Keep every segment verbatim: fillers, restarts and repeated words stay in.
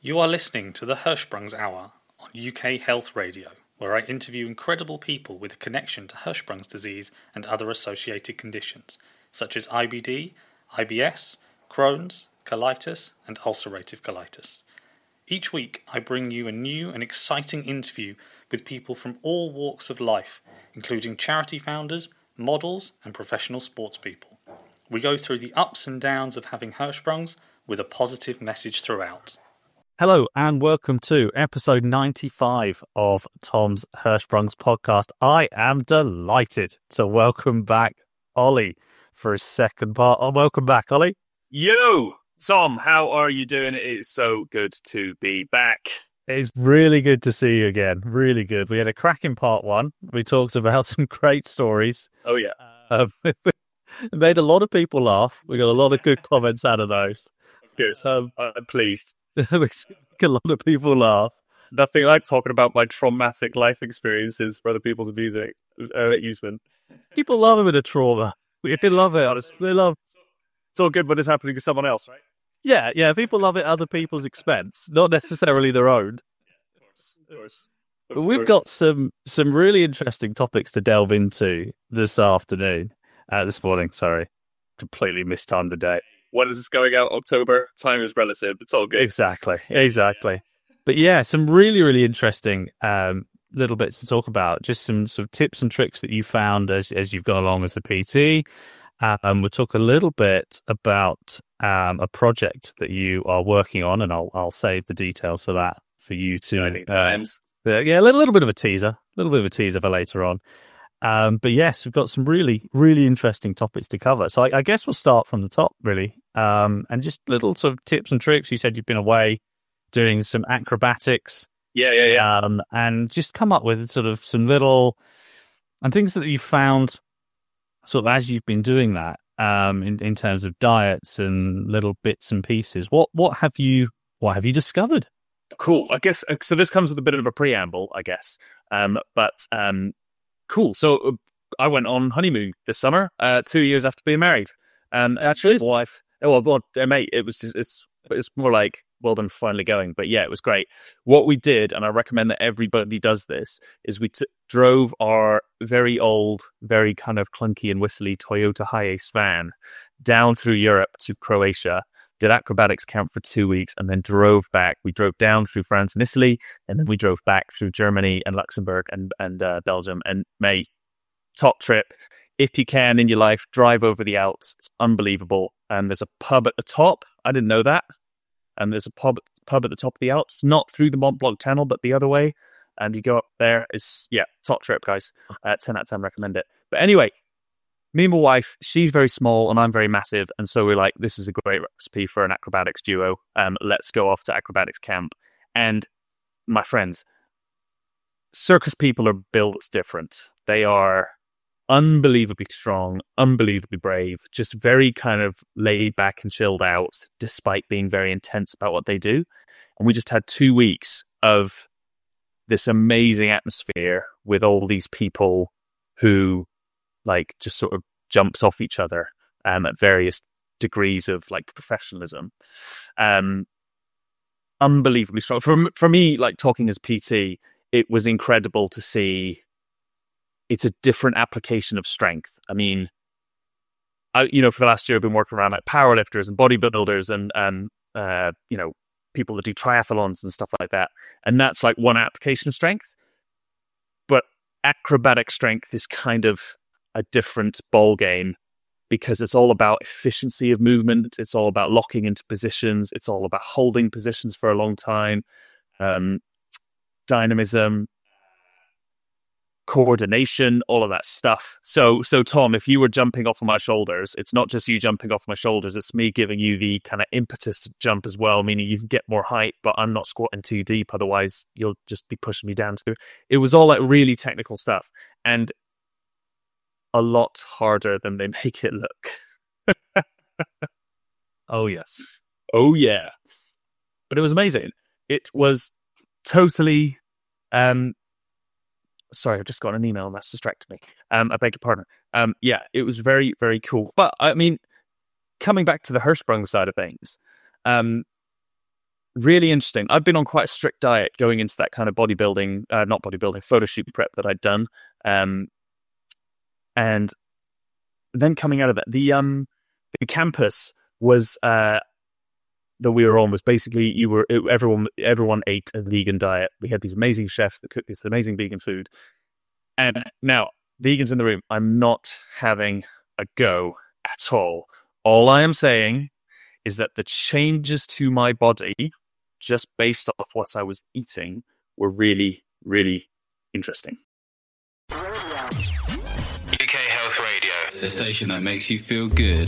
You are listening to the Hirschsprung's Hour on U K Health Radio, where I interview incredible people with a connection to Hirschsprung's disease and other associated conditions, such as I B D, I B S, Crohn's, colitis, and ulcerative colitis. Each week, I bring you a new and exciting interview with people from all walks of life, including charity founders, models, and professional sports people. We go through the ups and downs of having Hirschsprungs with a positive message throughout. Hello and welcome to episode ninety-five of Tom's Hirschsprungs podcast. I am delighted to welcome back Ollie for his second part. Oh, welcome back, Ollie. Yo, Tom, how are you doing? It is so good to be back. It's really good to see you again. Really good. We had a cracking part one. We talked about some great stories. Oh, yeah. Um, it made a lot of people laugh. We got a lot of good comments out of those. Good. Um, I'm pleased. A lot of people laugh. Nothing like talking about my traumatic life experiences for other people's music, uh, amusement. People love a bit of trauma. They love it. They love. It's all good when it's happening to someone else, right? Yeah, yeah. People love it at other people's expense, not necessarily their own. Of course, of course. Of But we've course. got some some really interesting topics to delve into this afternoon. Uh, this morning, sorry, completely mistimed the day. When is this going out? October? Time is relative. It's all good. Exactly, exactly. But yeah, some really, really interesting um, little bits to talk about. Just some sort of tips and tricks that you found as as you've gone along as a P T. Uh, and we'll talk a little bit about um, a project that you are working on, and I'll I'll save the details for that for you to. Exciting times. Uh, yeah, a little, little bit of a teaser, a little bit of a teaser for later on. Um, but yes, we've got some really, really interesting topics to cover. So I, I guess we'll start from the top, really, um, and just little sort of tips and tricks. You said you've been away doing some acrobatics, Yeah, yeah, yeah. um, and just come up with sort of some little and things that you found sort of as you've been doing that um, in in terms of diets and little bits and pieces. What what have you what have you discovered? Cool. I guess uh, so. This comes with a bit of a preamble, I guess. Um, but um, cool. So uh, I went on honeymoon this summer, uh, two years after being married. And actually, his wife. Oh, well, well, uh, mate, it was just, it's it's more like well done for finally going. But yeah, it was great. What we did, and I recommend that everybody does this, is we t- drove our very old, very kind of clunky and whistly Toyota Hiace van down through Europe to Croatia. Did acrobatics camp for two weeks and then drove back. We drove down through France and Italy, and then we drove back through Germany and Luxembourg and, and uh, Belgium. And mate, top trip. If you can in your life, drive over the Alps. It's unbelievable. And there's a pub at the top. I didn't know that. And there's a pub, pub at the top of the Alps, not through the Mont Blanc Tunnel, but the other way. And you go up there. It's, yeah, top trip, guys. Uh, ten out of ten, recommend it. But anyway, me and my wife, she's very small and I'm very massive. And so we're like, this is a great recipe for an acrobatics duo. Um, let's go off to acrobatics camp. And my friends, circus people are built different. They are unbelievably strong, unbelievably brave, just very kind of laid back and chilled out, despite being very intense about what they do. And we just had two weeks of this amazing atmosphere with all these people who like just sort of jumps off each other um, at various degrees of like professionalism. Um, unbelievably strong. For, for me, like talking as P T, it was incredible to see. It's a different application of strength. I mean, I, you know, for the last year, I've been working around like powerlifters and bodybuilders and, and uh, you know, people that do triathlons and stuff like that. And that's like one application of strength. But acrobatic strength is kind of a different ball game because it's all about efficiency of movement. It's all about locking into positions. It's all about holding positions for a long time. Um, dynamism, coordination, all of that stuff. So, so Tom, if you were jumping off of my shoulders, it's not just you jumping off my shoulders, it's me giving you the kind of impetus to jump as well, meaning you can get more height, but I'm not squatting too deep, otherwise you'll just be pushing me down too. It was all like really technical stuff and a lot harder than they make it look. Oh, yes. Oh, yeah. But it was amazing. It was totally... Um, Sorry, I've just got an email and that's distracted me. Um, I beg your pardon. Um, yeah, it was very, very cool. But I mean, coming back to the Hirschsprung side of things, um, really interesting. I've been on quite a strict diet going into that kind of bodybuilding, uh, not bodybuilding, photo shoot prep that I'd done. Um, and then coming out of that, the um, the campus was uh, that we were on was basically you were it, everyone everyone ate a vegan diet. We had these amazing chefs that cooked this amazing vegan food. And now, vegans in the room, I'm not having a go at all. All I am saying is that the changes to my body, just based off what I was eating, were really, really interesting. U K Health Radio, the station that makes you feel good.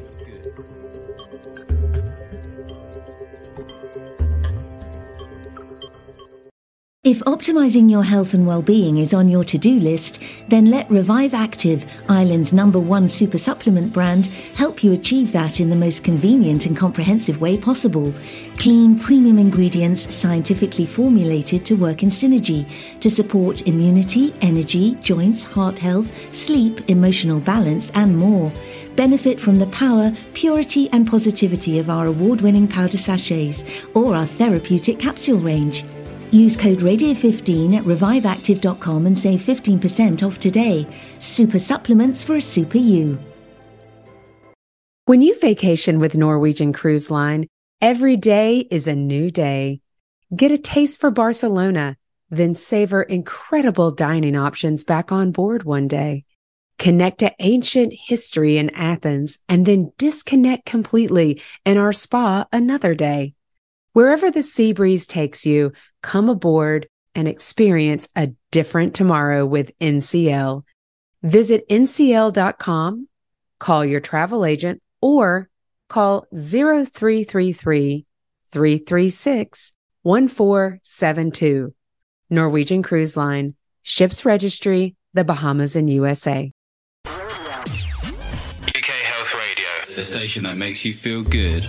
If optimizing your health and well-being is on your to-do list, then let Revive Active, Ireland's number one super supplement brand, help you achieve that in the most convenient and comprehensive way possible. Clean, premium ingredients scientifically formulated to work in synergy to support immunity, energy, joints, heart health, sleep, emotional balance, and more. Benefit from the power, purity, and positivity of our award-winning powder sachets or our therapeutic capsule range. Use code radio fifteen at revive active dot com and save fifteen percent off today. Super supplements for a super you. When you vacation with Norwegian Cruise Line, every day is a new day. Get a taste for Barcelona, then savor incredible dining options back on board one day. Connect to ancient history in Athens and then disconnect completely in our spa another day. Wherever the sea breeze takes you, come aboard and experience a different tomorrow with N C L. Visit N C L dot com, call your travel agent, or call zero three three three, three three six, one four seven two. Norwegian Cruise Line, Ships Registry, the Bahamas and U S A. U K Health Radio, the station that makes you feel good.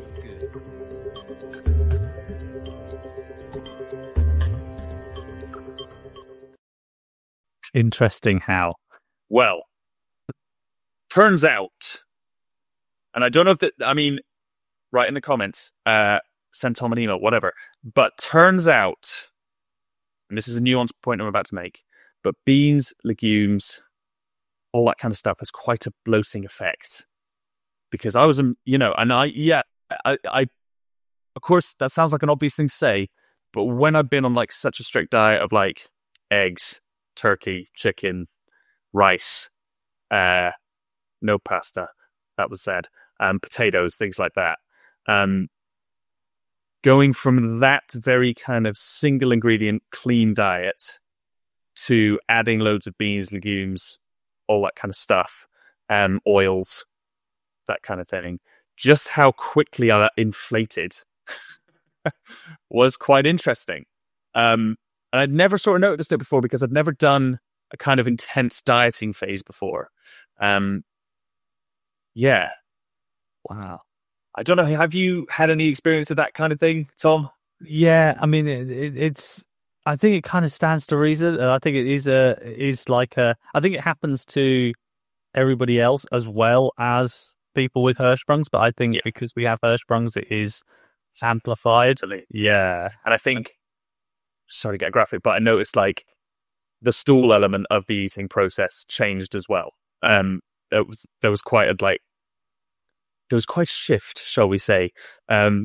Interesting how. Well, turns out, and I don't know if that, I mean, write in the comments, uh, send Tom an email, whatever, but turns out, and this is a nuanced point I'm about to make, but beans, legumes, all that kind of stuff has quite a bloating effect. Because I was, um, you know, and I, yeah, I, I, of course, that sounds like an obvious thing to say, but when I've been on like such a strict diet of like eggs, turkey, chicken, rice, uh, no pasta, that was said, um, potatoes, things like that. Um, going from that very kind of single ingredient, clean diet to adding loads of beans, legumes, all that kind of stuff, um, oils, that kind of thing, just how quickly I inflated was quite interesting. Um, And I'd never sort of noticed it before because I'd never done a kind of intense dieting phase before. Um, yeah. Wow. I don't know. Have you had any experience of that kind of thing, Tom? Yeah, I mean, it, it, it's. I think it kind of stands to reason. I think it is a it is like a. I think it happens to everybody else as well as people with Hirschsprungs, but I think yeah. because we have Hirschsprungs, it is amplified. Totally. Yeah, and I think. Sorry to get graphic, but I noticed like the stool element of the eating process changed as well. Um, it was there was quite a like there was quite a shift, shall we say? Um,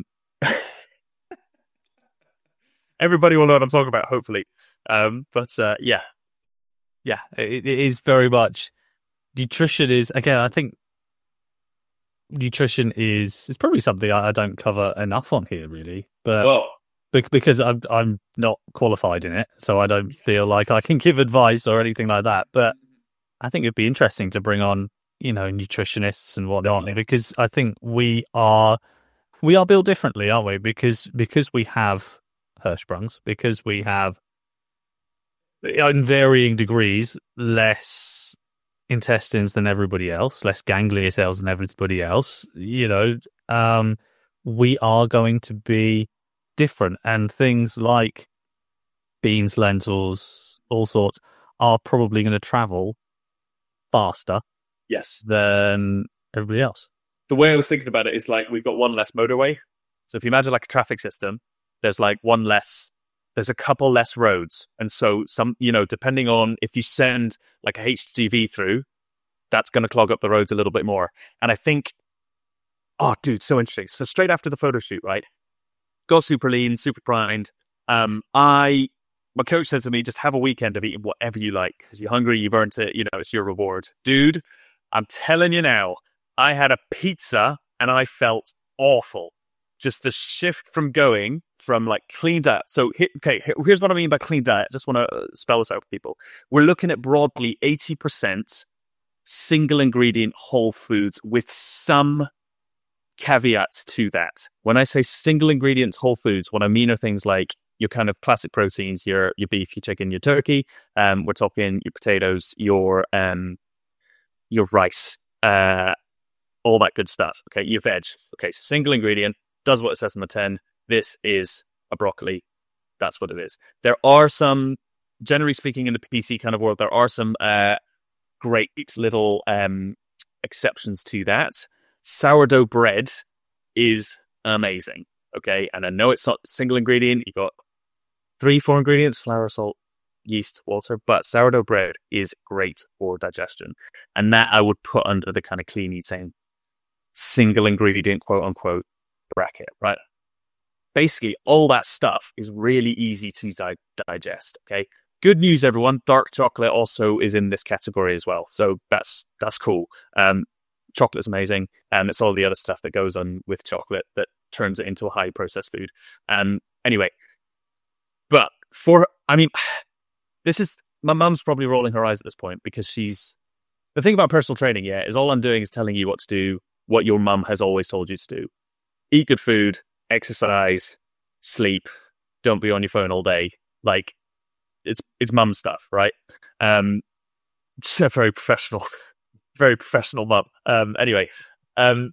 everybody will know what I'm talking about, hopefully. Um, but uh, yeah, yeah, it, it is very much nutrition is again. I think nutrition is is probably something I, I don't cover enough on here, really. But well. Because I'm I'm not qualified in it, so I don't feel like I can give advice or anything like that. But I think it'd be interesting to bring on, you know, nutritionists and whatnot, because I think we are we are built differently, aren't we? Because because we have Hirschsprungs, because we have, in varying degrees, less intestines than everybody else, less ganglia cells than everybody else. You know, um, we are going to be different, and things like beans, lentils, all sorts are probably going to travel faster, yes, than everybody else. The way I was thinking about it is like we've got one less motorway, So if you imagine like a traffic system, there's like one less, there's a couple less roads. And so some, you know, depending on if you send like a H G V through, that's going to clog up the roads a little bit more. And I think, oh, dude, so interesting. So straight after the photo shoot, right? Go super lean, super primed. Um, I, my coach says to me, just have a weekend of eating whatever you like. Because you're hungry, you've earned it, you know, it's your reward. Dude, I'm telling you now, I had a pizza and I felt awful. Just the shift from going from like clean diet. So, okay, here's what I mean by clean diet. I just want to spell this out for people. We're looking at broadly eighty percent single ingredient whole foods with some caveats to that. When I say single ingredient whole foods, what I mean are things like your kind of classic proteins, your your beef, your chicken, your turkey. Um, we're talking your potatoes, your um, your rice, uh, all that good stuff. Okay, your veg. Okay, so single ingredient. Does what it says on the tin. This is a broccoli. That's what it is. There are some, generally speaking, in the P C kind of world, there are some uh, great little um, exceptions to that. Sourdough bread is amazing. Okay, and I know it's not single ingredient. You got three, four ingredients: flour, salt, yeast, water. But sourdough bread is great for digestion, and that I would put under the kind of clean eating, single ingredient, quote unquote, bracket, right? Basically, all that stuff is really easy to di- digest. Okay, good news, everyone. Dark chocolate also is in this category as well, so that's that's cool. Um, chocolate's amazing, and it's all the other stuff that goes on with chocolate that turns it into a high processed food. Um, anyway, but for I mean, this is my mum's probably rolling her eyes at this point because she's the thing about personal training. Yeah, is all I'm doing is telling you what to do, what your mum has always told you to do. Eat good food, exercise, sleep, don't be on your phone all day. Like, it's it's mum stuff, right? Um, just a very professional, very professional mum. Um, anyway, um,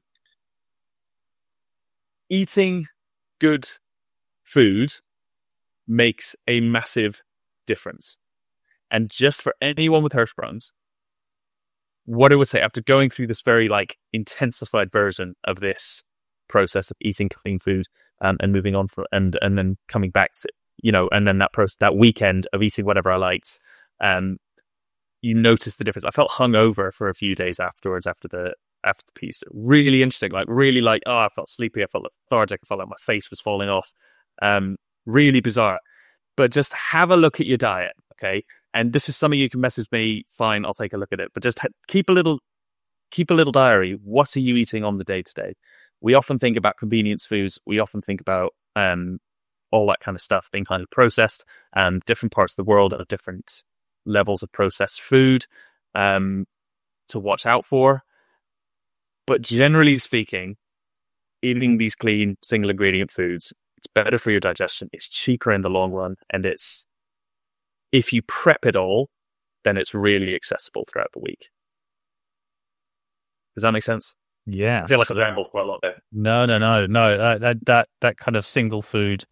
eating good food makes a massive difference. And just for anyone with Hirschsprungs, what I would say after going through this very like intensified version of this process of eating clean food um, and moving on for and and then coming back to, you know, and then that process, that weekend of eating whatever I liked, um, you notice the difference. I felt hungover for a few days afterwards after the after the piece. Really interesting, like really like oh, I felt sleepy, I felt lethargic, I felt like my face was falling off. Um, really bizarre. But just have a look at your diet, okay? And this is something you can message me. Fine, I'll take a look at it. But just ha- keep a little, keep a little diary. What are you eating on the day to day? We often think about convenience foods. We often think about um, all that kind of stuff being kind of processed. And different parts of the world have different levels of processed food um, to watch out for. But generally speaking, eating these clean single ingredient foods, it's better for your digestion. It's cheaper in the long run, and it's if you prep it all, then it's really accessible throughout the week. Does that make sense? Yeah, I feel like I rambled quite a lot there. No, no, no, no. That that that, that kind of single food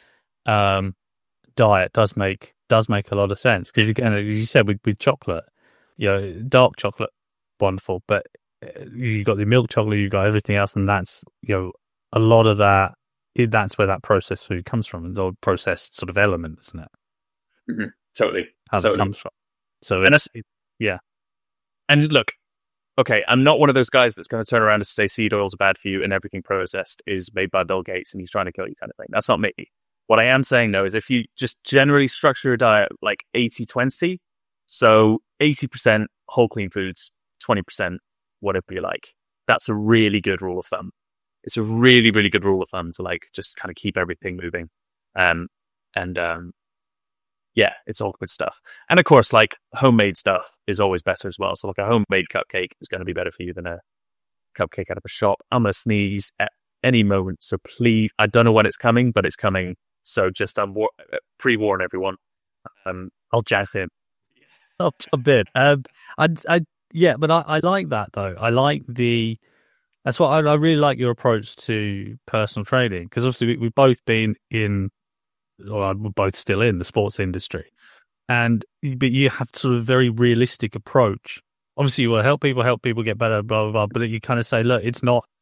um, diet does make does make a lot of sense because again, as you said, with, with chocolate, you know, dark chocolate, wonderful, but you got the milk chocolate, you got everything else, and that's you know a lot of that. That's where that processed food comes from, and the processed sort of element, isn't it? Mm-hmm. Totally, how totally. that comes from. So and it's, it, yeah. And look, okay, I'm not one of those guys that's going to turn around and say seed oils are bad for you and everything processed is made by Bill Gates and he's trying to kill you kind of thing. That's not me. What I am saying, though, is if you just generally structure your diet like eighty twenty, so eighty percent whole clean foods, twenty percent whatever you like, that's a really good rule of thumb. It's a really, really good rule of thumb to like just kind of keep everything moving. Um, and um, yeah, it's all good stuff. And of course, like homemade stuff is always better as well. So like a homemade cupcake is going to be better for you than a cupcake out of a shop. I'm going to sneeze at any moment. So please, I don't know when it's coming, but it's coming. So just um, war- pre-warn everyone. Um, I'll jack him. Up a bit. Um, I, I, yeah, but I, I like that though. I like the, that's what I, I really like your approach to personal training because obviously we, we've both been in, or we're both still in the sports industry, and but you have sort of very realistic approach. Obviously, you will help people, help people get better, blah blah blah. But you kind of say, look, it's not,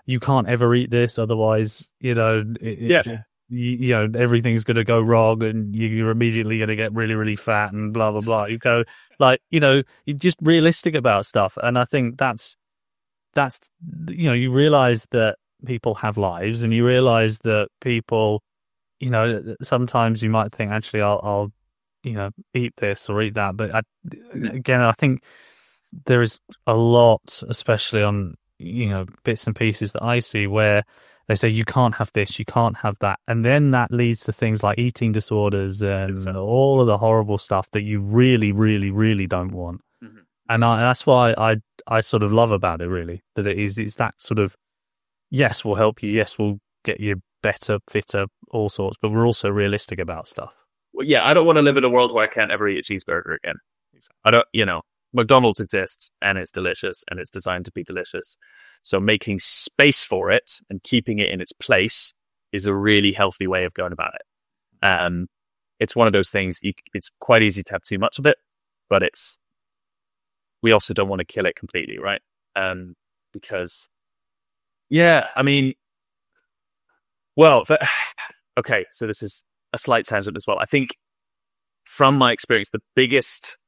you can't ever eat this, otherwise, you know, it, Yeah. it, you, you know, everything's going to go wrong, and you, you're immediately going to get really, really fat, and blah blah blah. You go like, you know, you're just realistic about stuff, and I think that's that's you know, you realize that people have lives, and you realize that people, you know, sometimes you might think, actually, I'll, I'll you know, eat this or eat that, but I, again, I think there is a lot, especially on, you know, bits and pieces that I see where they say you can't have this, you can't have that, and then that leads to things like eating disorders and Exactly. all of the horrible stuff that you really, really, really don't want. Mhm. And I, that's why I I sort of love about it, really, that it is it's that sort of, yes, we'll help you, yes, we'll get you better, fitter, all sorts, but we're also realistic about stuff. Well, yeah, I don't want to live in a world where I can't ever eat a cheeseburger again. I don't, you know, McDonald's exists and it's delicious and it's designed to be delicious. So making space for it and keeping it in its place is a really healthy way of going about it. Um, it's one of those things, you, it's quite easy to have too much of it, but it's, we also don't want to kill it completely, right? Um, because, yeah, I mean, well, the, okay, so this is a slight tangent as well. I think from my experience, the biggest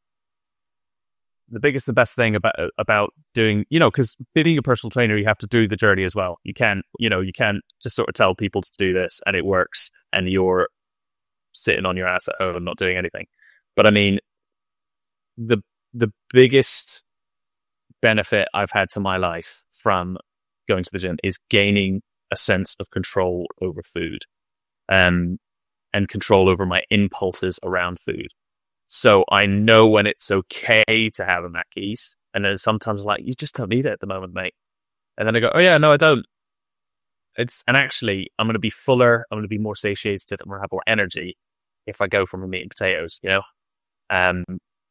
the biggest, the best thing about about doing, you know, because being a personal trainer, you have to do the journey as well. You can't, you know, you can't just sort of tell people to do this and it works and you're sitting on your ass at home not doing anything. But I mean, the the biggest benefit I've had to my life from going to the gym is gaining a sense of control over food, um, and control over my impulses around food. So I know when it's okay to have a Mackies, and then sometimes like, you just don't need it at the moment, mate. And then I go, oh yeah, no, I don't. It's and actually, I'm going to be fuller. I'm going to be more satiated. I'm going to have more energy if I go from a meat and potatoes. You know, um,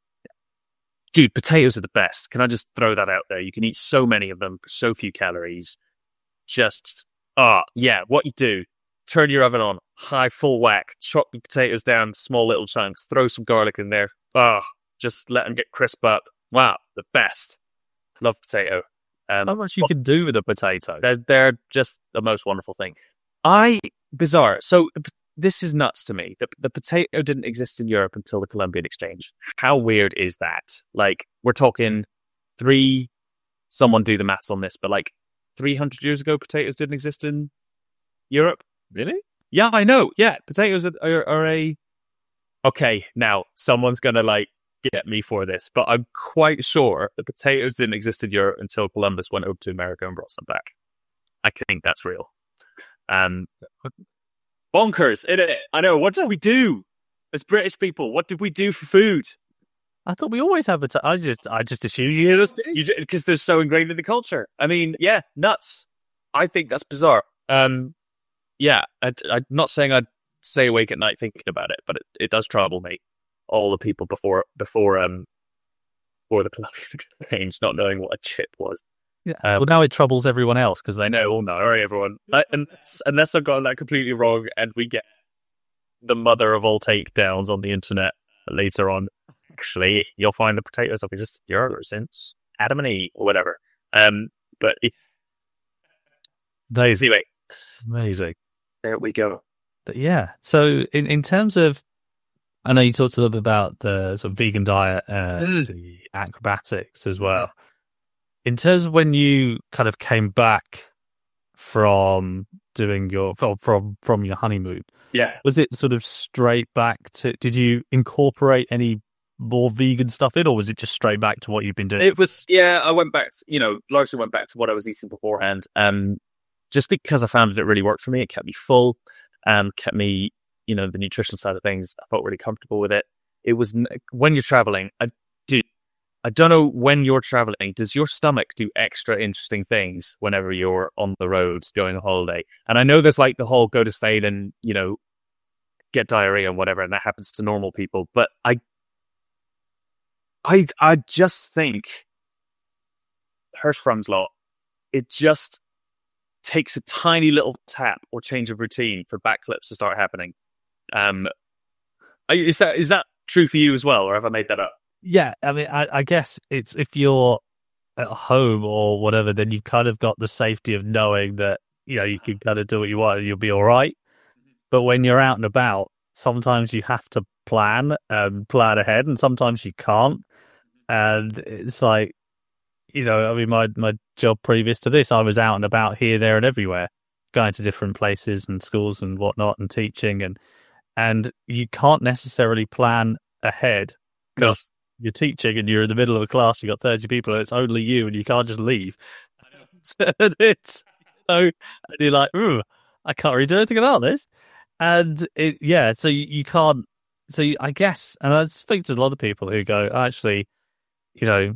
dude, potatoes are the best. Can I just throw that out there? You can eat so many of them for so few calories. Just ah, oh, yeah. What you do? Turn your oven on, high full whack, chop the potatoes down small little chunks, throw some garlic in there. Ah, oh, just let them get crisp up. Wow, the best. Love potato. Um, How much you can do with a potato? They're, they're just the most wonderful thing. I, bizarre. So the, this is nuts to me. The, the potato didn't exist in Europe until the Columbian Exchange. How weird is that? Like, we're talking three, someone do the maths on this, but like three hundred years ago, potatoes didn't exist in Europe. Really? Yeah, I know. Yeah, potatoes are, are, are a... Okay, now, someone's going to, like, get me for this, but I'm quite sure the potatoes didn't exist in Europe until Columbus went over to America and brought some back. I think that's real. Um, bonkers, isn't it? I know. What did we do as British people? What did we do for food? I thought we always have potato. I just, I just assume you hear us because they're so ingrained in the culture. I mean, yeah, nuts. I think that's bizarre. Um, yeah, I, I'm not saying I'd stay awake at night thinking about it, but it, it does trouble me. All the people before, before, um, before the change, not knowing what a chip was. Yeah. Um, well, now it troubles everyone else because they know. Oh no, all right, everyone. I, and, unless I've gotten that completely wrong, and we get the mother of all takedowns on the internet later on. Actually, you'll find the potatoes will be just yours since Adam and Eve or whatever. Um, but Amazing. Anyway, amazing. There we go. But yeah. So in, in terms of, I know you talked a little bit about the sort of vegan diet, uh, mm. the acrobatics as well. In terms of when you kind of came back from doing your from from your honeymoon, yeah, was it sort of straight back to? Did you incorporate any more vegan stuff in, or was it just straight back to what you've been doing? It was, yeah. I went back, to, you know, largely went back to what I was eating beforehand. Um, just because I found it really worked for me. It kept me full, um, kept me, you know, the nutrition side of things. I felt really comfortable with it. It was when you're traveling. I do. I don't know when you're traveling. Does your stomach do extra interesting things whenever you're on the road going on holiday? And I know there's like the whole go to Spain and, you know, get diarrhea and whatever, and that happens to normal people. But I, I, I just think Hirschsprung's law. It just takes a tiny little tap or change of routine for backflips to start happening. Um, is that is that true for you as well, or have I made that up? Yeah, I mean, I, I guess it's if you're at home or whatever, then you've kind of got the safety of knowing that, you know, you can kind of do what you want and you'll be all right. But when you're out and about, sometimes you have to plan and plan ahead, and sometimes you can't. And it's like, you know, I mean, my, my job previous to this, I was out and about here, there, and everywhere, going to different places and schools and whatnot, and teaching, and and you can't necessarily plan ahead because no. you're teaching and you're in the middle of a class, you got thirty people, and it's only you, and you can't just leave. and it's you know, and you're like, ooh, I can't really do anything about this, and it, yeah, so you, you can't. So you, I guess, and I speak to a lot of people who go, actually, you know,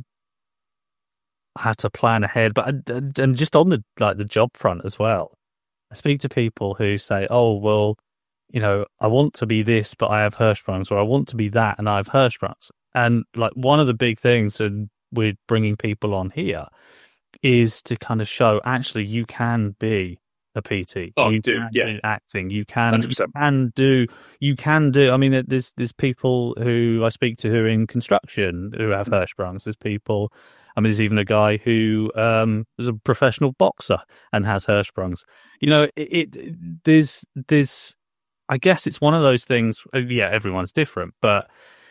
I had to plan ahead, but and just on the like the job front as well. I speak to people who say, "Oh, well, you know, I want to be this, but I have Hirschsprungs, or I want to be that, and I have Hirschsprungs." And like one of the big things, and we're bringing people on here, is to kind of show actually you can be a P T. Oh, you do can yeah, do acting. You can, you can do. You can do. I mean, there's there's people who I speak to who are in construction who have Hirschsprungs. There's people. I mean, there's even a guy who um, is a professional boxer and has Hirschsprungs. You know, it, it there's there's. I guess it's one of those things. Yeah, everyone's different, but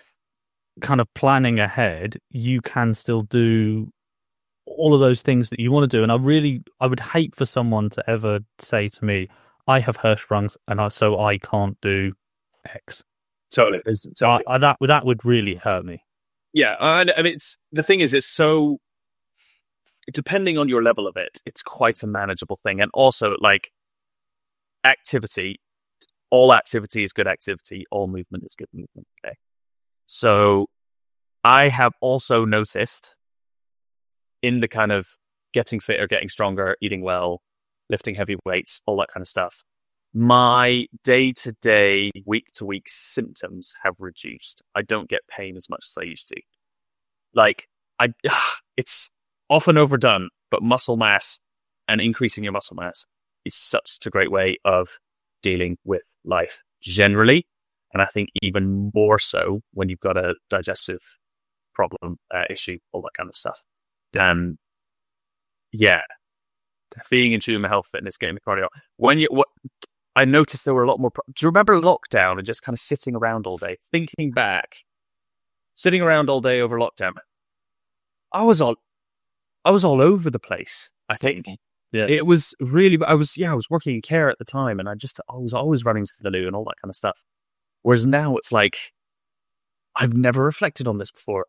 kind of planning ahead, you can still do all of those things that you want to do. And I really, I would hate for someone to ever say to me, I have Hirschsprungs and I, so I can't do X. Totally. So I, I, that, that would really hurt me. Yeah. I mean, it's, the thing is, it's so, depending on your level of it, it's quite a manageable thing. And also like activity, all activity is good activity. All movement is good movement. Okay. So I have also noticed in the kind of getting fitter, getting stronger, eating well, lifting heavy weights, all that kind of stuff, my day-to-day, week-to-week symptoms have reduced. I don't get pain as much as I used to. Like, I, it's often overdone, but muscle mass and increasing your muscle mass is such a great way of dealing with life generally. And I think even more so when you've got a digestive problem, uh, issue, all that kind of stuff. Um, yeah, being in tune with health, fitness, getting the cardio. When you, what I noticed there were a lot more. Pro- Do you remember lockdown and just kind of sitting around all day? Thinking back, sitting around all day over lockdown, I was all, I was all over the place. I think. Yeah, it was really. I was yeah, I was working in care at the time, and I just I was always running to the loo and all that kind of stuff. Whereas now it's like, I've never reflected on this before.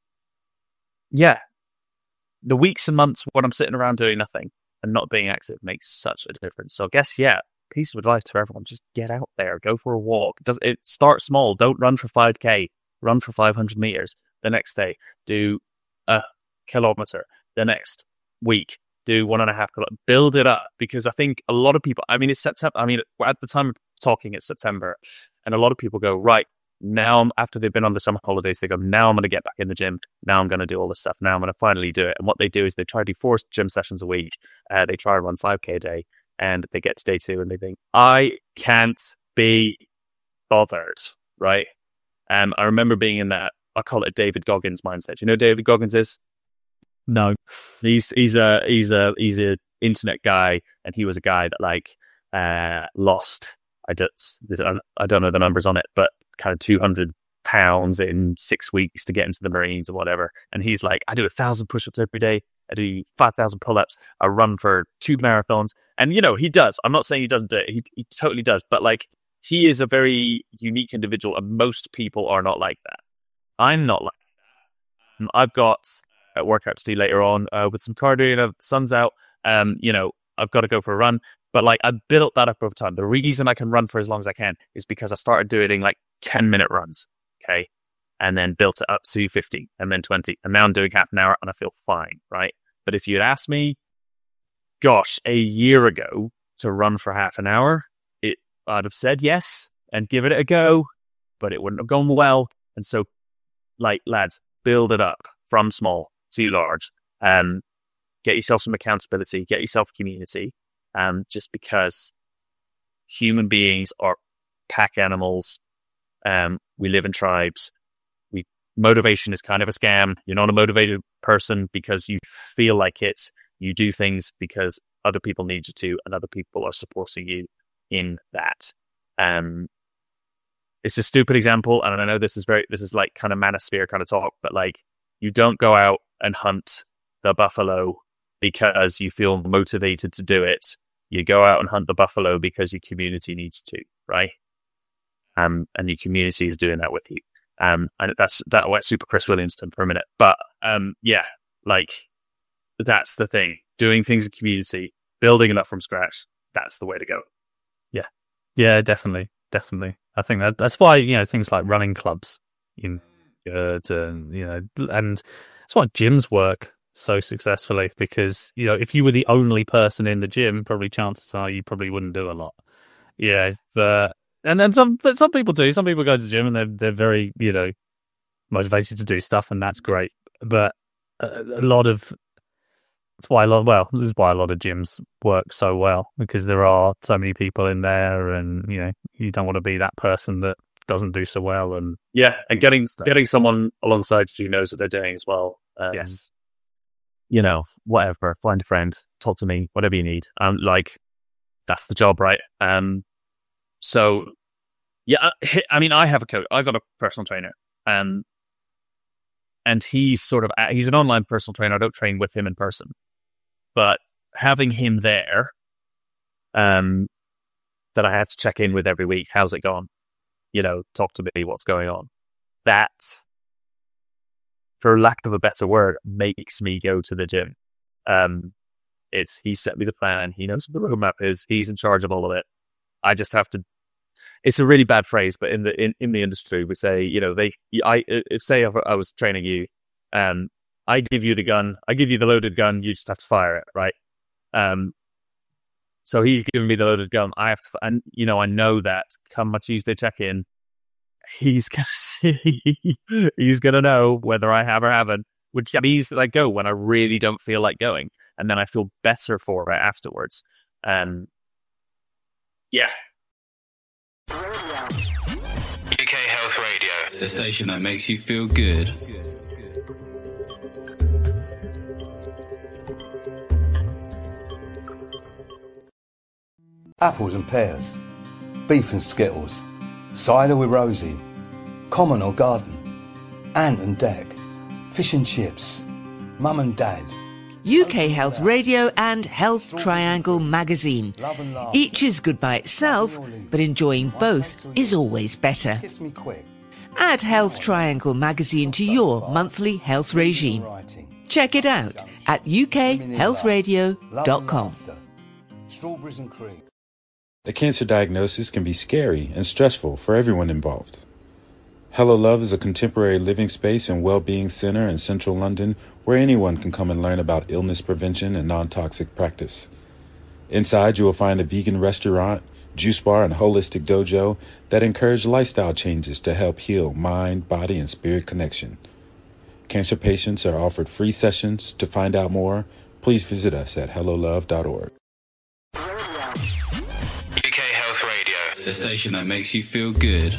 Yeah. The weeks and months when I'm sitting around doing nothing and not being active makes such a difference. So I guess, yeah, piece of advice to everyone, just get out there, go for a walk. Does it start small? Don't run for five K, run for five hundred meters. The next day, do a kilometer. The next week, do one and a half kilometers. Build it up, because I think a lot of people, I mean, it's September. I mean, at the time of talking, it's September, and a lot of people go, right, now, after they've been on the summer holidays, they go, now I'm going to get back in the gym. Now I'm going to do all this stuff. Now I'm going to finally do it. And what they do is they try to do four gym sessions a week. Uh, they try to run five K a day, and they get to day two and they think, I can't be bothered, right? Um, I remember being in that, I call it a David Goggins mindset. You know who David Goggins is? No. He's he's a he's a he's a internet guy, and he was a guy that like uh, lost. I don't I don't know the numbers on it, but kind of two hundred pounds in six weeks to get into the Marines or whatever. And he's like, I do a thousand push-ups every day. I do five thousand pull-ups. I run for two marathons. And, you know, he does. I'm not saying he doesn't do it. He, he totally does. But, like, he is a very unique individual, and most people are not like that. I'm not like that. I've got a workout to do later on uh, with some cardio. You know, the sun's out. Um, you know, I've got to go for a run. But, like, I built that up over time. The reason I can run for as long as I can is because I started doing, like, ten-minute runs, okay? And then built it up to fifty, and then twenty. And now I'm doing half an hour, and I feel fine, right? But if you'd asked me, gosh, a year ago to run for half an hour, it I'd have said yes and give it a go, but it wouldn't have gone well. And so, like, lads, build it up from small to large. Um, get yourself some accountability, get yourself a community. Um, just because human beings are pack animals, um, we live in tribes. We motivation is kind of a scam. You're not a motivated person because you feel like it. You do things because other people need you to, and other people are supporting you in that. Um, it's a stupid example, and I know this is very, this is like kind of manosphere kind of talk, but like, you don't go out and hunt the buffalo because you feel motivated to do it. You go out and hunt the buffalo because your community needs to, right? Um, and your community is doing that with you. Um, and that's, that went super Chris Williamson for a minute. But, um, yeah, like, that's the thing. Doing things in community, building it up from scratch, that's the way to go. Yeah. Yeah, definitely. Definitely. I think that that's why, you know, things like running clubs in good and, you know, and that's why gyms work so successfully, because, you know, if you were the only person in the gym, probably chances are you probably wouldn't do a lot. Yeah. But, and then some, but some people do. Some people go to the gym and they're, they're very, you know, motivated to do stuff, and that's great. But a, a lot of, that's why a lot, well, this is why a lot of gyms work so well, because there are so many people in there, and, you know, you don't want to be that person that doesn't do so well. And yeah, and getting stuff. getting someone alongside you who knows what they're doing as well. Um, yes. You know, whatever, find a friend, talk to me, whatever you need. Um, like, that's the job, right? Um, so, yeah, I mean, I have a coach. I've got a personal trainer. Um, and he's sort of, he's an online personal trainer. I don't train with him in person. But having him there, um, that I have to check in with every week, how's it gone? You know, talk to me, what's going on? That, for lack of a better word, makes me go to the gym. Um, it's, he set me the plan, he knows what the roadmap is, he's in charge of all of it. I just have to, it's a really bad phrase, but in the in, in the industry, we say, you know, they, I, if say I was training you, um, I give you the gun, I give you the loaded gun, you just have to fire it, right? Um, so he's giving me the loaded gun, I have to, and you know, I know that come my Tuesday check-in, he's gonna see, he's gonna know whether I have or haven't, which means that I go when I really don't feel like going, and then I feel better for it afterwards. Um, yeah. U K Health Radio, the station that makes you feel good. Apples and pears, beef and skittles, cider with Rosie, common or garden, ant and deck, fish and chips, mum and dad. U K Health Radio and Health Triangle magazine. Each is good by itself, but enjoying both is always better. Add Health Triangle magazine to your monthly health regime. Check it out at u k health radio dot com. Strawberries and cream. A cancer diagnosis can be scary and stressful for everyone involved. Hello Love is a contemporary living space and well-being center in central London where anyone can come and learn about illness prevention and non-toxic practice. Inside, you will find a vegan restaurant, juice bar, and holistic dojo that encourage lifestyle changes to help heal mind, body, and spirit connection. Cancer patients are offered free sessions. To find out more, please visit us at hello love dot org. U K Health Radio, the station that makes you feel good.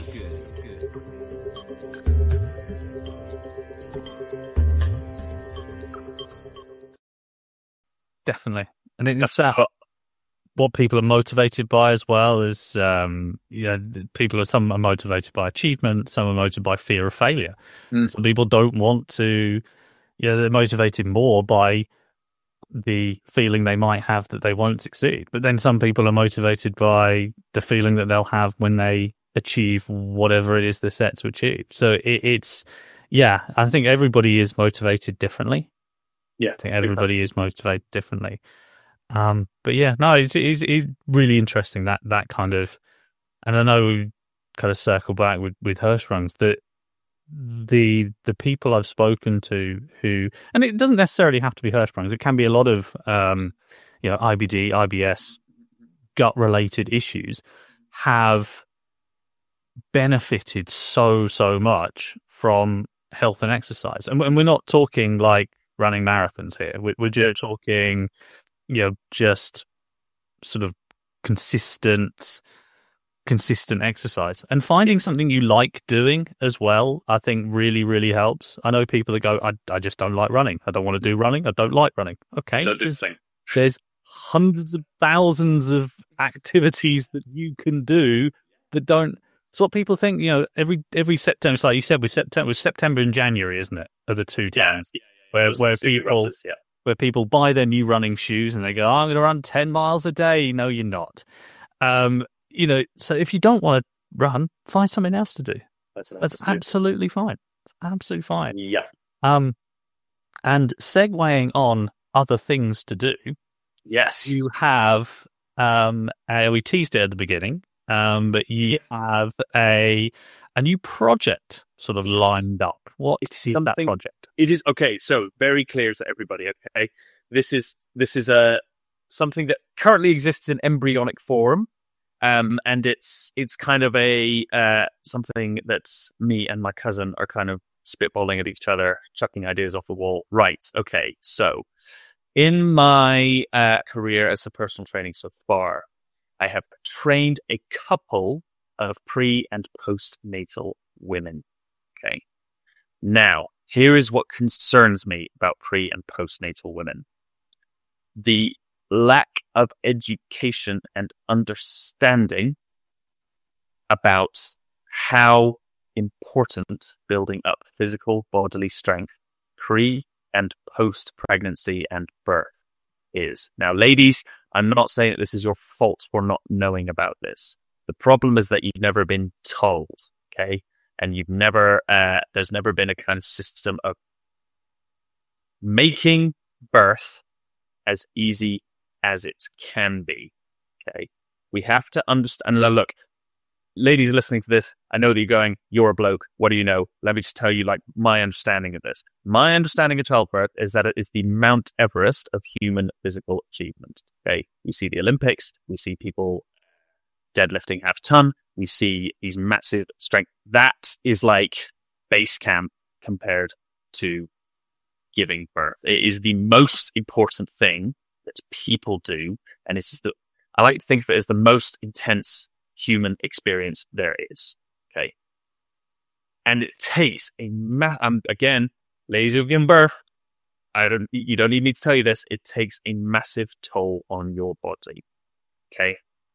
Definitely. And it's that what people are motivated by as well is, um, yeah, people are, some are motivated by achievement, some are motivated by fear of failure. Mm. Some people don't want to, yeah, they're motivated more by the feeling they might have that they won't succeed. But then some people are motivated by the feeling that they'll have when they achieve whatever it is they're set to achieve. So it, it's, yeah, I think everybody is motivated differently. Yeah, I think everybody is motivated differently. Um, but yeah, no, it's, it's, it's really interesting that that kind of, and I know we kind of circle back with, with Hirschsprungs, that the the people I've spoken to who, and it doesn't necessarily have to be Hirschsprungs, it can be a lot of, um, you know, I B D, I B S, gut-related issues, have benefited so, so much from health and exercise. And, and we're not talking like running marathons here. We're, we're just talking, you know, just sort of consistent consistent exercise, and finding something you like doing as well, I think really, really helps. I know people that go, I, I just don't like running. I don't want to do running. I don't like running. Okay. Don't do the same. There's hundreds of thousands of activities that you can do that don't. It's what people think, you know, every every September, it's like you said, with September, with September and January, isn't it? Are the two times yeah, yeah, yeah. where, Those where are the super people, runners, yeah. where people buy their new running shoes and they go, oh, I'm going to run ten miles a day. No, you're not. Um, you know, so if you don't want to run, find something else to do. That's, That's absolutely fine. It's absolutely fine. Yeah. Um, and segueing on other things to do, yes, you have. Um, uh, we teased it at the beginning, um, but you have a a new project sort of lined up. What it's is that project? It is okay. So very clear to everybody. Okay, this is this is a something that currently exists in embryonic form. Um, and it's it's kind of a uh, something that's me and my cousin are kind of spitballing at each other, chucking ideas off the wall. Right, okay. So, in my uh, career as a personal training so far, I have trained a couple of pre and postnatal women. Okay. Now, here is what concerns me about pre and postnatal women: the lack of education and understanding about how important building up physical bodily strength pre and post pregnancy and birth is. Now, ladies, I'm not saying that this is your fault for not knowing about this. The problem is that you've never been told, okay? And you've never, uh, there's never been a kind of system of making birth as easy as it can be. Okay, we have to understand. And look, ladies listening to this, I know that you're going, you're a bloke. What do you know? Let me just tell you, like, my understanding of this. My understanding of childbirth is that it is the Mount Everest of human physical achievement. Okay, we see the Olympics, we see people deadlifting half a ton, we see these massive strength. That is like base camp compared to giving birth. It is the most important thing that people do, and it's the I like to think of it as the most intense human experience there is. Okay, and it takes a ma- um, again, ladies who've given birth, I don't you don't need me to tell you this. It takes a massive toll on your body. Okay,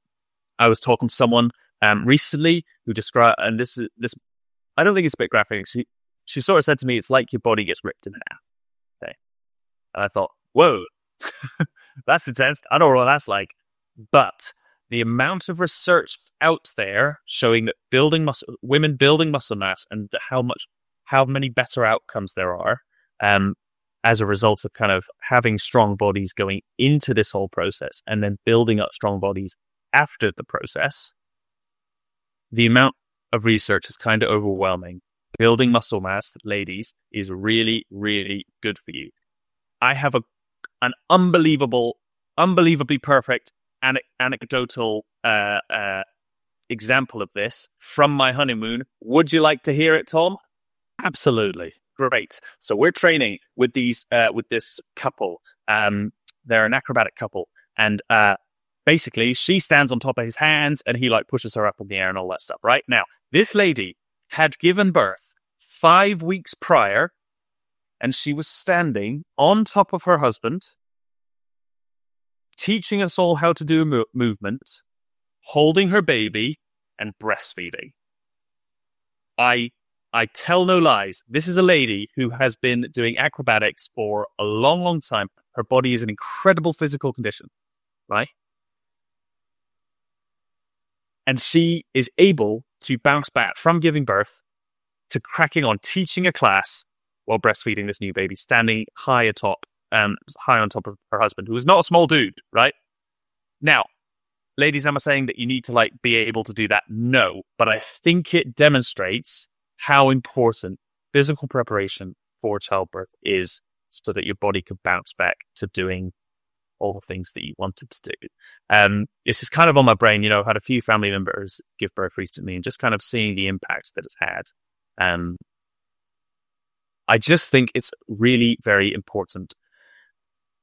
I was talking to someone um recently who described, and this is this I don't think it's a bit graphic. She she sort of said to me, it's like your body gets ripped in half. Okay, and I thought, whoa. That's intense. I don't know what that's like. But the amount of research out there showing that building muscle, women building muscle mass, and how much, how many better outcomes there are um, as a result of kind of having strong bodies going into this whole process and then building up strong bodies after the process. The amount of research is kind of overwhelming. Building muscle mass, ladies, is really, really good for you. I have a an unbelievable, unbelievably perfect ane- anecdotal uh, uh, example of this from my honeymoon. Would you like to hear it, Tom? Absolutely. Great. So we're training with these, uh, with this couple. Um, they're an acrobatic couple, and uh, basically she stands on top of his hands, and he like pushes her up in the air and all that stuff. Right now, this lady had given birth five weeks prior. And she was standing on top of her husband, teaching us all how to do a mo- movement, holding her baby, and breastfeeding. I I tell no lies. This is a lady who has been doing acrobatics for a long, long time. Her body is in incredible physical condition, right? And she is able to bounce back from giving birth to cracking on teaching a class while breastfeeding this new baby, standing high atop, um, high on top of her husband, who is not a small dude, right? Now, ladies, am I saying that you need to like be able to do that? No, but I think it demonstrates how important physical preparation for childbirth is, so that your body could bounce back to doing all the things that you wanted to do. Um, this is kind of on my brain. You know, I've had a few family members give birth recently, and just kind of seeing the impact that it's had. Um, I just think it's really very important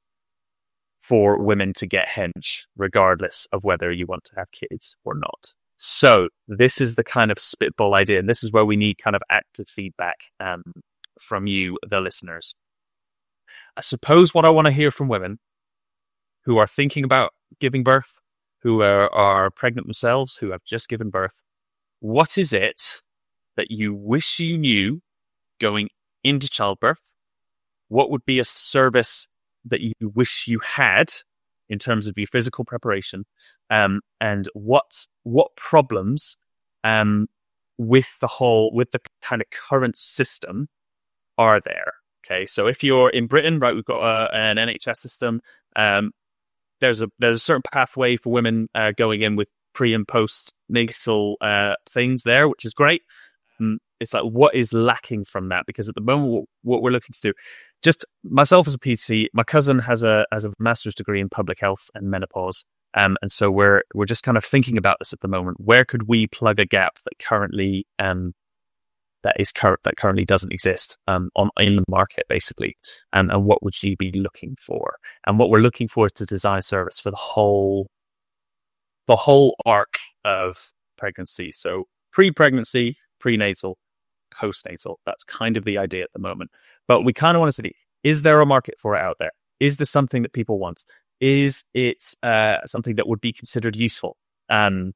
for women to get hench, regardless of whether you want to have kids or not. So this is the kind of spitball idea, and this is where we need kind of active feedback um, from you, the listeners. I suppose what I want to hear from women who are thinking about giving birth, who are, are pregnant themselves, who have just given birth, what is it that you wish you knew going into childbirth? What would be a service that you wish you had in terms of your physical preparation? Um, and what what problems um, with the whole, with the kind of current system are there? Okay, so if you're in Britain, right, we've got a, an N H S system. Um, there's a there's a certain pathway for women uh, going in with pre and post nasal uh, things there, which is great. Um, it's like, what is lacking from that? Because at the moment, what, what we're looking to do, just myself as a P T, my cousin has a has a master's degree in public health and menopause, um, and so we're we're just kind of thinking about this at the moment. Where could we plug a gap that currently um that is current that currently doesn't exist um on in the market, basically, and and what would you be looking for? And what we're looking for is to design a service for the whole the whole arc of pregnancy. So pre-pregnancy, prenatal, postnatal. That's kind of the idea at the moment. But we kind of want to see, is there a market for it out there? Is this something that people want? Is it uh, something that would be considered useful? Um,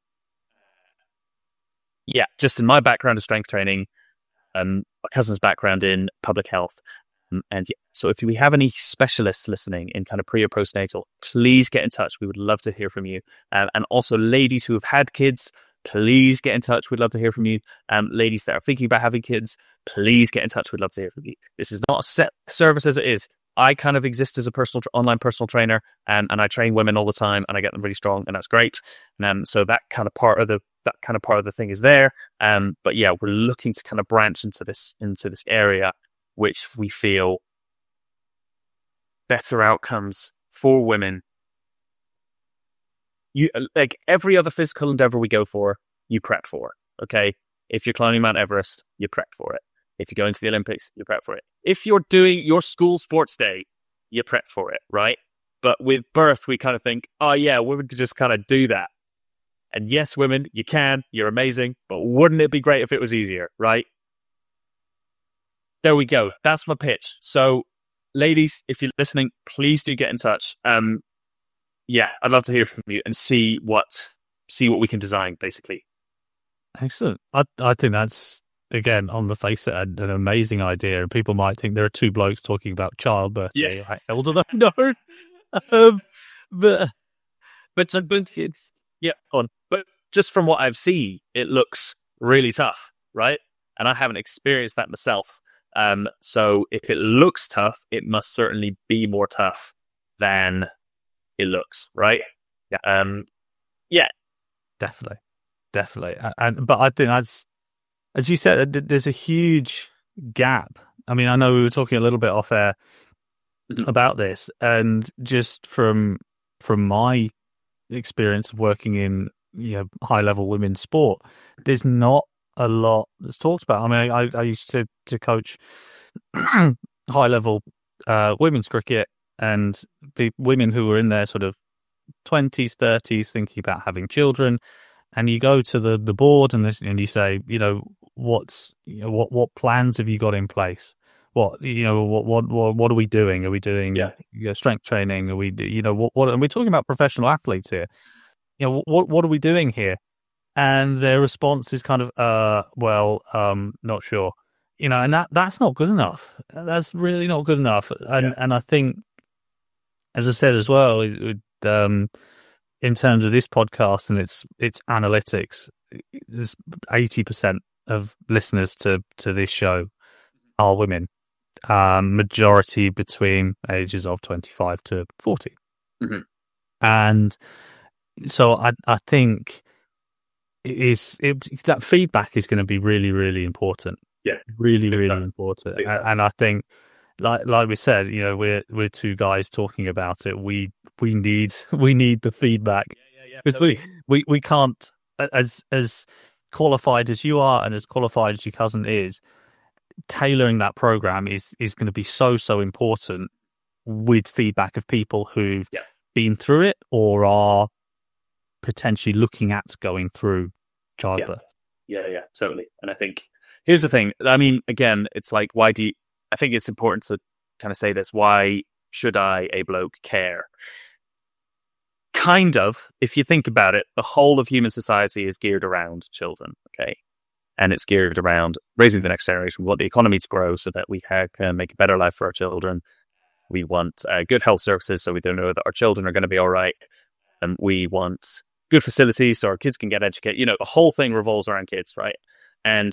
yeah, just in my background of strength training, um, my cousin's background in public health. Um, and yeah, so if we have any specialists listening in kind of pre or postnatal, please get in touch. We would love to hear from you. Um, and also ladies who have had kids, please get in touch. We'd love to hear from you. Um, ladies that are thinking about having kids, please get in touch. We'd love to hear from you. This is not a set service as it is. I kind of exist as a personal tra- online personal trainer, and, and I train women all the time, and I get them really strong, and that's great. And um, so that kind of part of the that kind of part of the thing is there. Um, but yeah, we're looking to kind of branch into this into this area, which we feel better outcomes for women. You like every other physical endeavor we go for, you prep for. Okay, if you're climbing Mount Everest, you prep for it. If you're going to the Olympics, you prep for it. If you're doing your school sports day, you prep for it, right? But with birth, we kind of think, oh yeah, women could just kind of do that. And yes, women, you can, you're amazing, but wouldn't it be great if it was easier, right? There we go. That's my pitch. So, ladies, if you're listening, please do get in touch. Um, yeah, I'd love to hear from you and see what see what we can design, basically. Excellent. I I think that's, again, on the face of it, an amazing idea. And people might think there are two blokes talking about childbirth. Yeah. Like, elder than no. um, but but so, but it's yeah, on. But just from what I've seen, it looks really tough, right? And I haven't experienced that myself. Um, so if it looks tough, it must certainly be more tough than it looks, right? Yeah. Um, yeah, definitely, definitely. And, and but I think that's, as you said, there's a huge gap. I mean, I know we were talking a little bit off air mm-hmm. about this, and just from from my experience of working in, you know, high level women's sport, there's not a lot that's talked about. I mean, I, I used to to coach high level uh, women's cricket, and the women who were in their sort of twenties, thirties, thinking about having children. And you go to the, the board and this, and you say, you know, what's you know, what what plans have you got in place? What you know, what what what, what are we doing? Are we doing yeah. you know, strength training? Are we you know what what? And we're talking about professional athletes here. You know, what what are we doing here? And their response is kind of, uh, well, um, not sure. You know, and that that's not good enough. That's really not good enough. And yeah. and I think, as I said as well, it, it, um. in terms of this podcast and its its analytics, there's eighty percent of listeners to, to this show are women, um, majority between ages of twenty-five to forty. Mm-hmm. And so I I think it is, it, that feedback is going to be really, really important. Yeah. Really, really important. And, and I think, Like like we said, you know, we're we're two guys talking about it. We we need we need the feedback because yeah, yeah, yeah. we, we we can't, as as qualified as you are and as qualified as your cousin is, tailoring that program is is going to be so so important with feedback of people who've yeah. been through it or are potentially looking at going through childbirth. Yeah. yeah, yeah, totally. And I think, here's the thing. I mean, again, it's like, why do you, I think it's important to kind of say this. Why should I, a bloke, care? Kind of, if you think about it, the whole of human society is geared around children, okay? And it's geared around raising the next generation. We want the economy to grow so that we ha- can make a better life for our children. We want uh, good health services so we don't know that our children are going to be all right. And we want good facilities so our kids can get educated. You know, the whole thing revolves around kids, right? And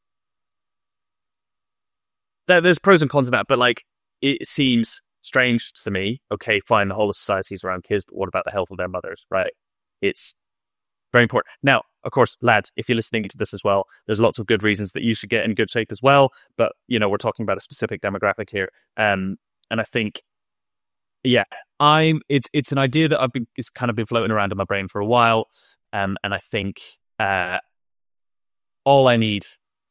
th- there's pros and cons of that, but like, it seems strange to me. Okay, fine, the whole of society is around kids, but what about the health of their mothers, right? It's very important. Now, of course, lads, if you're listening to this as well, there's lots of good reasons that you should get in good shape as well. But, you know, we're talking about a specific demographic here. Um, and I think, yeah, I'm, it's it's an idea that I've been, it's kind of been floating around in my brain for a while. Um, and I think uh, all I need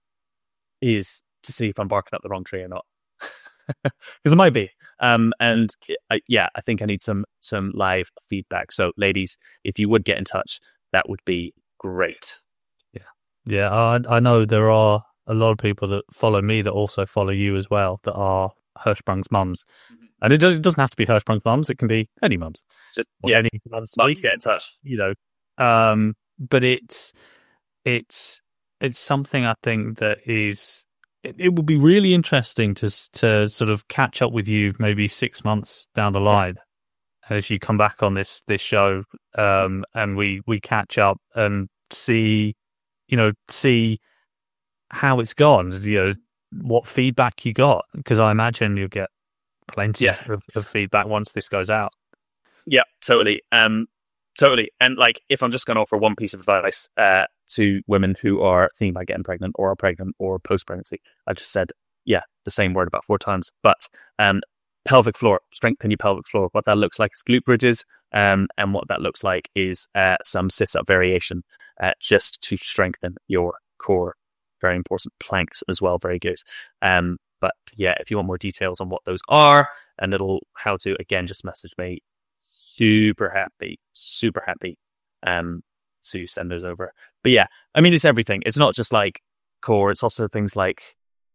is to see if I'm barking up the wrong tree or not. Because it might be. Um, and I, yeah, I think I need some some live feedback. So, ladies, if you would get in touch, that would be great. Yeah, yeah. I I know there are a lot of people that follow me that also follow you as well. That are Hirschsprung's mums, mm-hmm. and it, does, it doesn't have to be Hirschsprung's mums. It can be any mums. Just yeah, any mums. Mums get in touch. You know, um, but it's it's it's something I think that is. It, it would be really interesting to to sort of catch up with you maybe six months down the line as you come back on this this show, um, and we, we catch up and see, you know, see how it's gone. You know, what feedback you got, because I imagine you'll get plenty yeah. of, of feedback once this goes out. Yeah, totally. Um, totally. And like, if I'm just going to offer one piece of advice, uh. to women who are thinking about getting pregnant or are pregnant or post-pregnancy. I just said, yeah, the same word about four times. But um, pelvic floor, strengthen your pelvic floor. What that looks like is glute bridges. Um, and what that looks like is uh, some sit-up variation uh, just to strengthen your core. Very important. Planks as well, very good. Um, but yeah, if you want more details on what those are and little how to, again, just message me. Super happy, super happy. Um, to send those over. But yeah, I mean, it's everything. It's not just like core. It's also things like,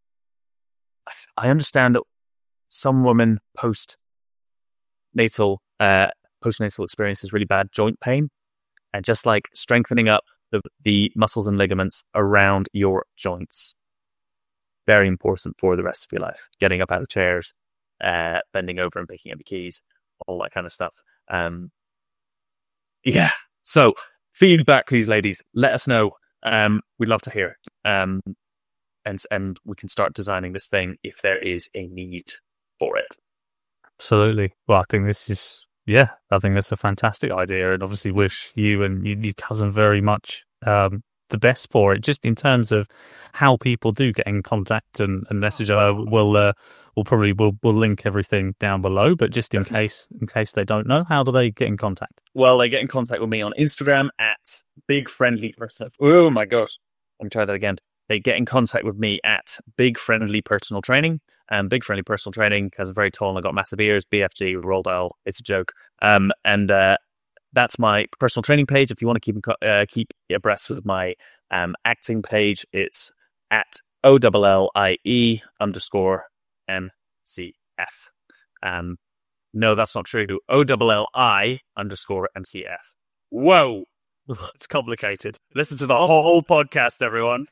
I understand that some women post-natal, uh, post-natal experiences really bad joint pain, and just like strengthening up the, the muscles and ligaments around your joints. Very important for the rest of your life. Getting up out of chairs, uh, bending over and picking up the keys, all that kind of stuff. Um, yeah. So, feedback, please, ladies. Let us know. Um, we'd love to hear it. Um, and and we can start designing this thing if there is a need for it. Absolutely. Well, I think this is, yeah, I think that's a fantastic idea, and obviously wish you and your, your cousin very much um, the best for it. Just in terms of how people do get in contact and, and message, uh, we'll uh, we'll probably we'll, we'll link everything down below. But just in case in case they don't know, how do they get in contact? Well, they get in contact with me on Instagram at Big Friendly Person. Oh my gosh, let me try that again. They get in contact with me at Big Friendly Personal Training. Um, Big Friendly Personal Training, because I'm very tall and I've got massive ears. B F G, Roald Dahl. It's a joke. Um, and uh, that's my personal training page. If you want to keep uh, keep abreast with my um, acting page, it's at O L L I E underscore M C F. Um, no, that's not true. O L L I underscore M C F. Whoa. It's complicated. Listen to the whole podcast, everyone.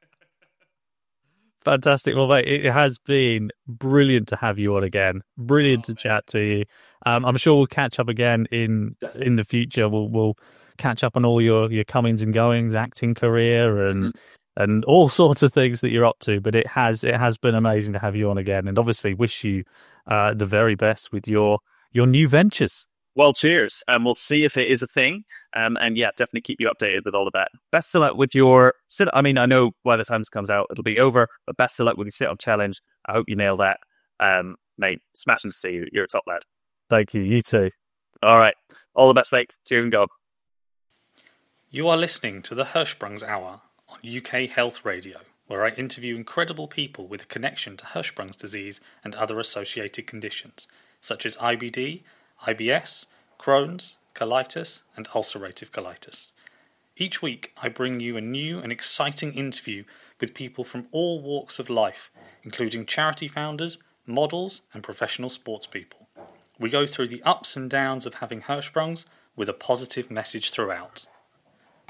Fantastic. Well, mate, it has been brilliant to have you on again. Brilliant oh, to chat to you. Um, I'm sure we'll catch up again in in the future. We'll we'll catch up on all your, your comings and goings, acting career, and mm-hmm. and all sorts of things that you're up to. But it has it has been amazing to have you on again, and obviously wish you uh, the very best with your your new ventures. Well, cheers. And um, we'll see if it is a thing. Um, and yeah, definitely keep you updated with all of that. Best of luck with your sit. I mean, I know by the time this comes out, it'll be over, but best of luck with your sit up challenge. I hope you nail that. Um, mate, smashing to see you. You're a top lad. Thank you. You too. All right. All the best, mate. Cheers and go. You are listening to the Hirschsprung's Hour on U K Health Radio, where I interview incredible people with a connection to Hirschsprung's disease and other associated conditions, such as I B D, I B S, Crohn's, colitis, and ulcerative colitis. Each week I bring you a new and exciting interview with people from all walks of life, including charity founders, models and professional sports people. We go through the ups and downs of having Hirschsprungs with a positive message throughout.